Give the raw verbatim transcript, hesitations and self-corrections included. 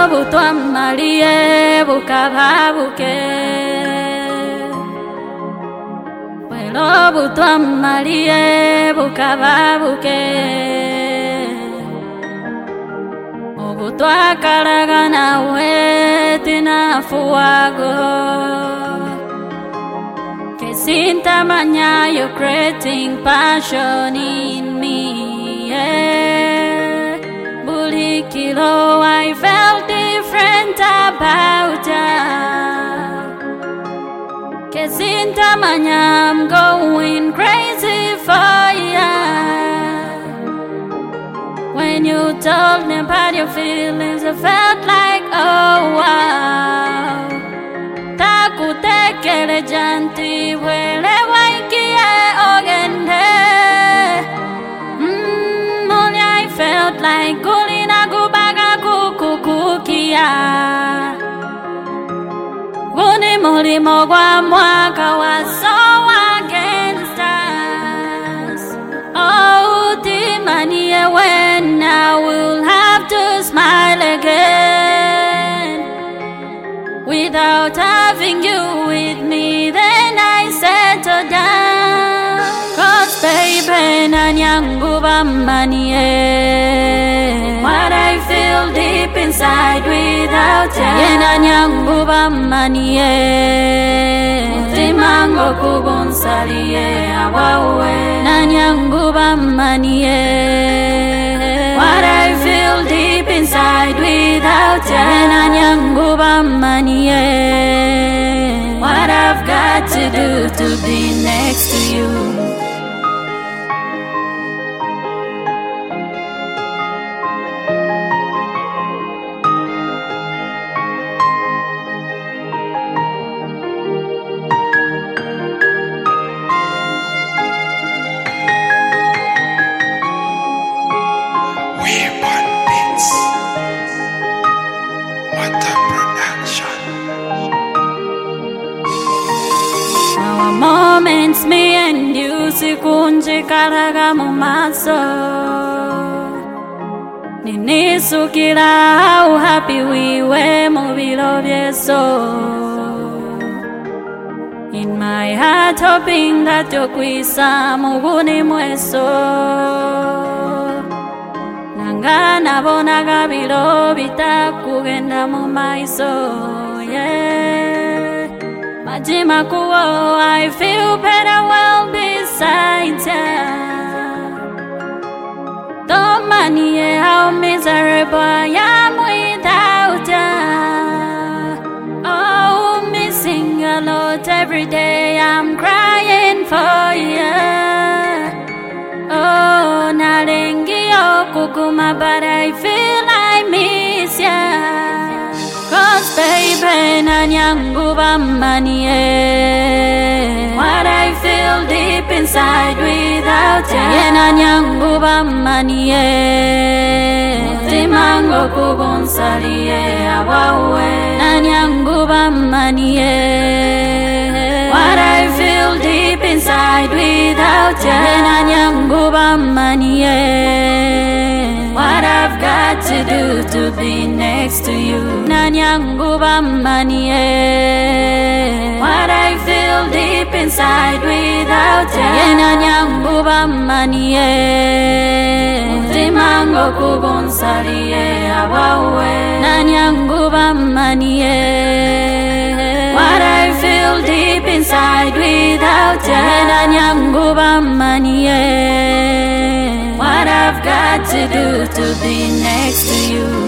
butwamaliye bukababuke Welo butwamaliye bukababuke Obutwakalaga nawe tinafuwago Kesintamanya, you're creating passion in me, yeah. Bulikilo, I felt different about her. Kesintamanya, I'm going crazy for ya. When you told me about your feelings, I felt like, oh wow. Takutekele janti wele waikie ogende. Mmm, only I felt like kulina gubaga kukukukia. Guni muli mogwa mwaka wa so against us. Oh, timanie when I will have to smile again. Without having you with me, then I settle down. Cause baby, nanyanguba manie. What I feel deep inside without you. Yeah, nanyanguba manie. Timango kubunsalie awawe. Nanyanguba manie. What I feel deep inside without you. Nanyanguba manie. What I've got to do to be next to you. Moments me and you sikunjikalaga mu maso Ninisukira how happy we were mu biro byeso In my heart hoping that yokwisa mu buni mweso Nanga nabonaga biro bitakugenda mu maiso, yeah Majima kuo, I feel better well beside ya. Don't money how miserable I am without ya. Oh, missing a lot every day, I'm crying for ya. Oh, nalengi okukuma, but I feel I miss ya. Cause baby, nanyanguba manie. What I feel deep inside without you. Yeah, nanyanguba manie. Timango kubunsalie awawe. Nanyanguba manie. What I feel deep inside without you. Yeah, nanyanguba manie. What I've got to do to be next to you. Nanyanguba manie. What I feel deep inside without you. Yeah, nanyanguba manie. Timango kubunsalie awawe. Nanyanguba manie. What I feel deep inside without you. Yeah, nanyanguba manie. What I've got to do to be next to you.